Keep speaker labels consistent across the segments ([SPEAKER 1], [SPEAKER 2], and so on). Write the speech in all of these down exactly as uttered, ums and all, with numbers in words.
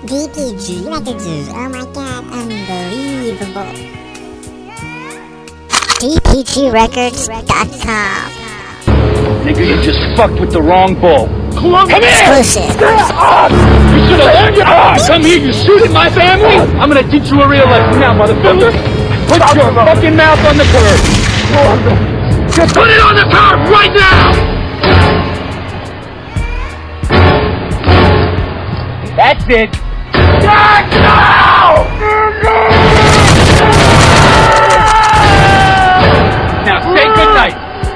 [SPEAKER 1] D P G Records, oh my god, unbelievable. D P G Records dot com.
[SPEAKER 2] Nigga, you just fucked with the wrong bull. Come on, come here!
[SPEAKER 1] Exclusive.
[SPEAKER 2] You should have learned your ass! Come here, you shoot at my family? I'm gonna teach you a real lesson now, motherfucker. Put your fucking mouth on the curb. Just put it on the curb right now! That's it. Jack, no! Now say goodnight.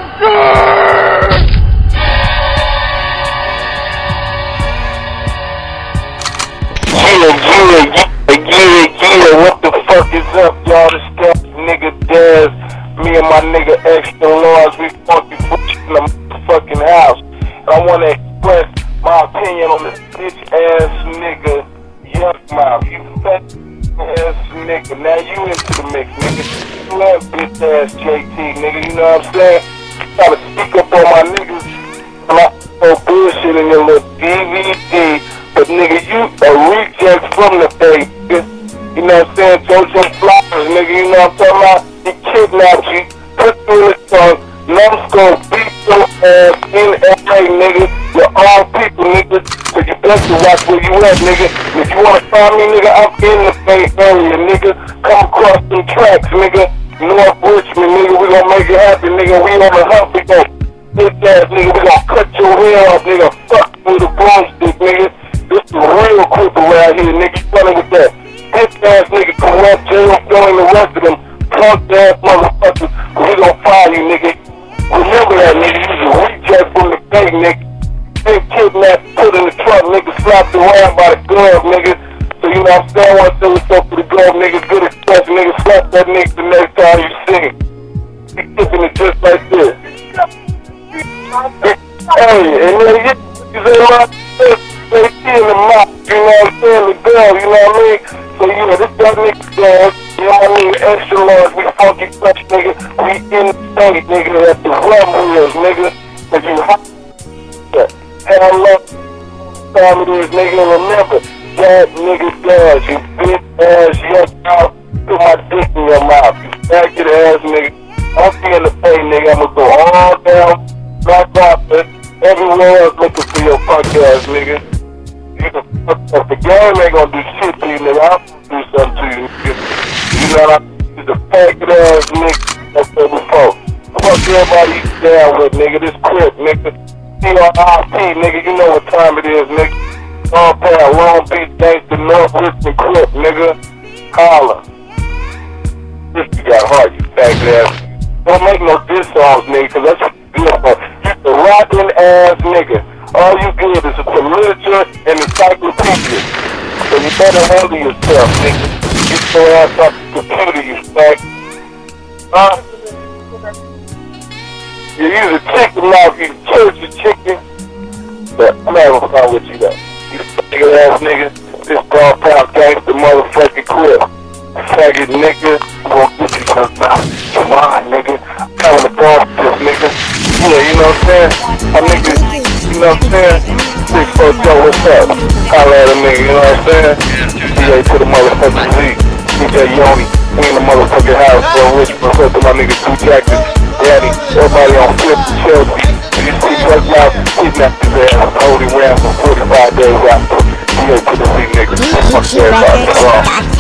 [SPEAKER 3] Yeah, yeah, yeah, yeah, yeah, what the fuck is up, y'all? This guy, nigga Dez, me and my nigga Extra Large, we funky bullshit in the motherfucking house. And I wanna express my opinion on this bitch ass nigga, Yuck Mouth. You fat ass nigga, now you into the mix, nigga. You have bitch ass J T, nigga, you know what I'm saying? Gotta speak up on my niggas. I'm not so bullshit in your little D V D. But nigga, you a reject from the day, nigga. You know what I'm saying? Jojo Flowers, nigga, you know what I'm talking about? He kidnapped you, put you in the trunk, numbskull, beat your ass in L A, nigga. You're all people, nigga. So you best to watch where you at, nigga. If you wanna find me, nigga, I'm in the Bay Area, nigga. Come across some tracks, nigga. North Richmond, nigga, we gon' make it happen, nigga. We on the hump, we gon' bitch ass, nigga. We gon' cut your hair off, nigga. Fuck you with a broomstick, nigga. This is real quick around here, nigga. You running with that bitch ass nigga, corrupt, jail, throwing the rest of them punk ass motherfuckers. We gon' fire you, nigga. Remember that, nigga. You was a reject from the bank, nigga. They kidnapped, put in the trunk, nigga. Slapped around by the glove, nigga. So you know what I'm saying? I wanna say what's up for the glove, nigga. Good expression, nigga. Slap that nigga the next time you sing. He kicking it just like this. Hey, and then you say my they in the mouth, you know what I'm saying, the girl, you know what I mean? So, you know, this that nigga dance, you know what I mean, Extra Large, we funky fresh, nigga, we in the state, nigga, at the rum wheels, nigga, if you hot, hell up, time it is, nigga, and remember, that nigga does, you bitch ass, yuck out, put my dick in your mouth, you faggot ass, nigga, I'm in the bay, nigga, I'ma go all down, Black Rock, everywhere else looking for your fuck ass, nigga. You can fuck up. The game ain't gonna do shit to you, nigga. I'm gonna do something to you, nigga. You know what I mean? He's a faggot ass nigga. That's what before. Fuck everybody you down with, nigga. This crip, nigga. C R I P, nigga. You know what time it is, nigga. Long Pal, Long Beach, Gangsta, North Richmond, crip, nigga. Holla. This you got heart, you faggot ass. Don't make no diss songs, nigga, cause that's what you do for. You a rockin' ass nigga. All you get is a literature and encyclopedia. So you better handle yourself, nigga. Get your ass off the computer, you fag. Huh? You use a chicken mouth, you church a chicken. But I'm not gonna fun with you though. You faggot ass nigga. This Dog Pound Gangsta motherfucking crib. Faggot nigga. I'm gonna get you some mouth. Come on, nigga. I'm coming to boss this nigga. Yeah, you know what I'm saying? My nigga, you know what I'm saying? six four Joe, what's up? Holla at a nigga, you know what I'm saying? D A to the motherfucking Z. D J Yoni, we in the motherfucking house, bro. Rich, what's up to my nigga Two Jackson, Daddy, everybody on Flip to Chelsea. You see what's out, kidnapped his ass, hold him around for forty-five days after. D A to the Z nigga. Fuck everybody.